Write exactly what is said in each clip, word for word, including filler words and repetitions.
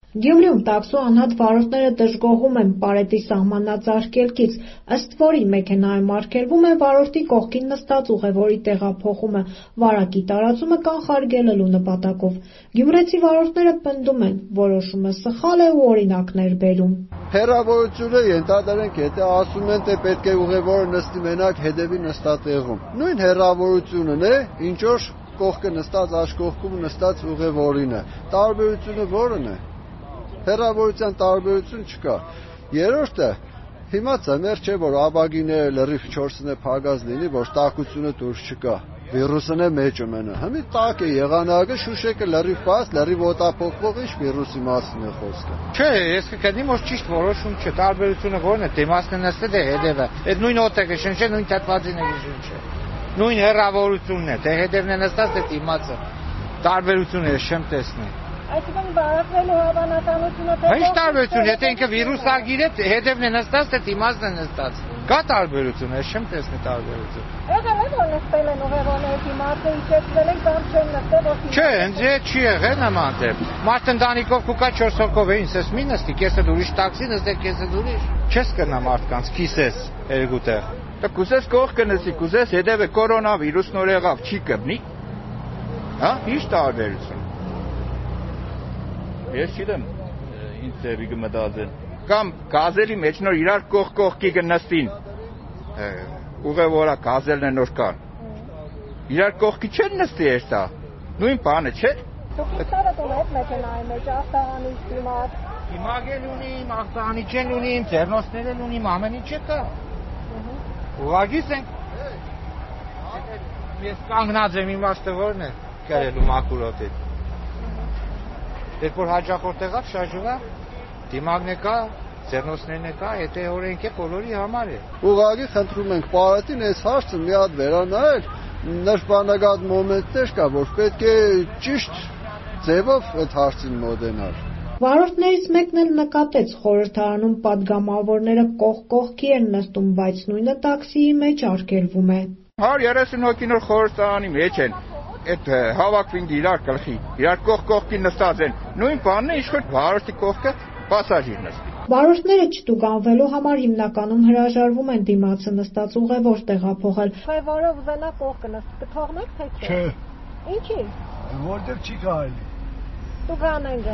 Գյումրիում տաքսու անհատ վարորդները դժգոհում են Պարետի սահմանած արգելքից, ըստ որի մեքենայում արգելվում է վարորդի կողքին նստած ուղևորի տեղափոխումը վարակի տարածումը կանխարգելելու նպատակով։ Գյումրեցի վարորդները պնդում են, որոշումը սխալ է ու օրինակներ բերում։ Հեռավորությունը ենթադրենք, եթե ասում են, թե պետք է ուղևորը նստի մենակ հետևի նստատեղում։ Նույն հեռավորությունն է, ինչ որ կողքը նստած աշկողքում նստած ուղևորին է։ Տարբերությունը որն է։ Հեռավորության տարբերություն չկա։ Երրորդը, հիմա ծմեր չէ, որ աբագիները լրիվ չորսն է փագած լինի, որ տակությունը դուրս չկա։ Վիրուսն է մեջ ունենա։ Հիմա տակ է եղանակը, շուշեկը լրիվ բաց, լրիվ օտափողվող ինչ վիրուսի մասին է խոսքը։ Չէ, ես կգտնեմ, որ ճիշտ որոշում չէ, տարբերությունը որն է, դիմացն է նստել է հետևը։ Այդ նույն օտակը շնչե, նույն թաթվածին է շնչե։ Նույն հեռավորությունն է, թե հետևն է նստած, թե դիմացը։ Տարբերությունը ես չեմ տեսնի։ Այսինքն բարակվելու հավանականությունը թե Ինչ տարբերություն, եթե ինքը վիրուսագիր է, հետևն է նստած, թե դիմացն է նստած։ Կա տարբերություն, ես չեմ տեսնի տարբերություն։ Եղել է որ նստել են ուղևորները դիմացը իջեցրել են կամ չեն նստել որ Չէ, ինձ չի եղել նման դեպք։ Մարդ ընտանիքով կուկա չորս հոգով է, ինձ էս մի նստի, կեսը ուրիշ տաքսի նստել, կեսը ուրիշ։ Չես կնա մարդկանց, քիսես երկու տեղ։ Դե կուզես կողքը նստի, կուզես հետևը կորոնավիրուս նոր եղավ, չի կբնի։ Հա, ի՞նչ տարբերություն։ Ես չգիտեմ, ինչ ձևի կմտածեն։ Կամ գազելի մեջ նոր իրար կող կողքի կնստին։ Ուղևորա գազելն է նոր կան։ Իրար կողքի չեն նստի էստա։ Նույն բանը չէ։ Դուք ինքները տուն եք մեքենայի մեջ ախտահանիչ դիմաց։ Դիմագել ունիմ, ախտահանիչեն ունիմ, ձեռնոցներն ունիմ, ամեն ինչը կա։ Ուղղագիս ենք։ Ես կանգնած եմ իմաստը որն է կերելու մակուրոտից։ Երբ որ հաջախորդ եղավ շարժվա, դիմագն է կա, ձեռնոցներն է կա, եթե օրենք է բոլորի համար է։ Ուղղակի խնդրում ենք Պարետին այս հարցը մի հատ վերանայել, նշանակած մոմենտներ կա, որ պետք է ճիշտ ձևով այդ հարցին մոտենալ։ Վարորդներից մեկն էլ նկատեց խորհրդարանում падգամավորները կողք կողքի են նստում, բայց նույնը տաքսիի մեջ արգելվում է։ հարյուր երեսուն հոգի նոր խորհրդարանի մեջ են։ Այդ հավաքվին իրար գլխի, իրար կողք կողքի նստած են։ Նույն բանն է, ինչ-որ վարորդի կողքը պասաժիր նստի։ Վարորդները չտուգանվելու համար հիմնականում հրաժարվում են դիմացը նստած ուղևոր տեղափոխել։ Ուղևորը վենա կողքը նստի, կթողնեք թե չէ։ Չէ։ Ինչի։ Որտեղ չի կարելի։ Տուգանենք։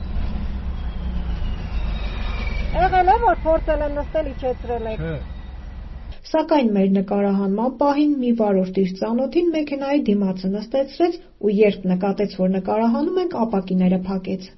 Եղել է որ փորձել են նստել իջեցրել եք։ Չէ։ Սակայն մեր նկարահանման պահին մի վարորդ իր ծանոթին մեքենայի դիմացը նստեցրեց ու երբ նկատեց, որ նկարահանում ենք, ապակիները փակեց։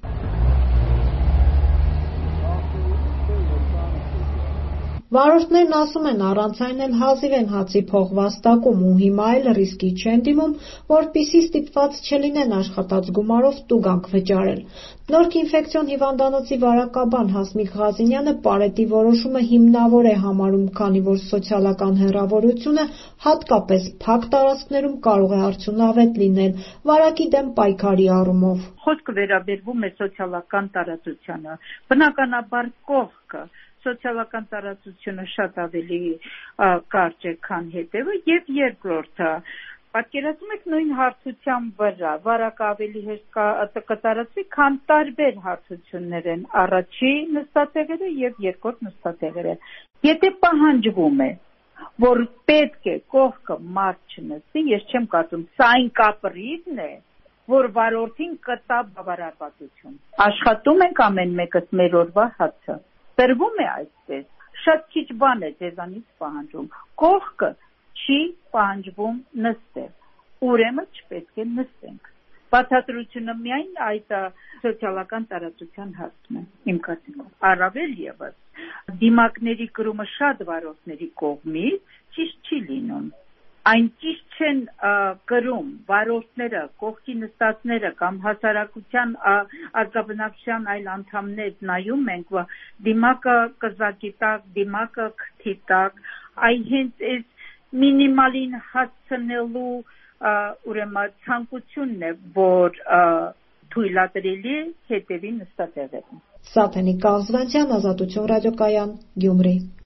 Վարորդներն ասում են առանց այն էլ հազիվ են հացի փող վաստակում ու հիմա էլ ռիսկի չեն դիմում, որպեսզի ստիպված չլինեն աշխատած գումարով տուգանք վճարել։ Նորք ինֆեկցիոն հիվանդանոցի վարակաբան Հասմիկ Ղազինյանը Պարետի որոշումը հիմնավոր է համարում, քանի որ սոցիալական հեռավորությունը հատկապես փակ տարածքներում կարող է արդյունավետ լինել վարակի դեմ պայքարի առումով։ Խոսքը վերաբերվում է սոցիալական տարածությանը, բնականաբար կողքը սոցիալական տարածությունը շատ ավելի կարճ է, քան հետևը, եւ երկրորդը պատկերացնում եք նույն հարթության վրա վարակը ավելի հեշտ կտարածվի, քան տարբեր հարթություններ են առաջի նստատեղերը եւ երկրորդ նստատեղերը։ Եթե պահանջվում է, որ պետք է կողքը մարդ չնստի, ես չեմ կարծում, սա այն կապրիզն է, որ վարորդին կտա բավարարվածություն։ Աշխատում ենք ամեն մեկս մեր օրվա հացը։ Տրվում է այսպես, շատ քիչ բան է ձեզանից պահանջում, կողքը չի պահանջվում նստել, ուրեմն չպետք է նստենք։ Բացատրությունը միայն այդ սոցիալական տարածության հարցն է, իմ կարծիքով։ Առավել ևս, դիմակների կրումը շատ վարորդների կողմից ճիշտ չի լինում։ Այն ճիշտ չեն կրում վարորդները, կողքի նստածները կամ հասարակության արգաբնակչության այլ անդամներ նայում ենք, դիմակը կզակի տակ, դիմակը քթի տակ, այ հենց այս մինիմալին հասցնելու ուրեմն ցանկությունն է, որ թույլատրելի հետևի նստատեղերին։ Սաթենիկ Կազվանցյան, Ազատություն ռադիոկայան, Գյումրի։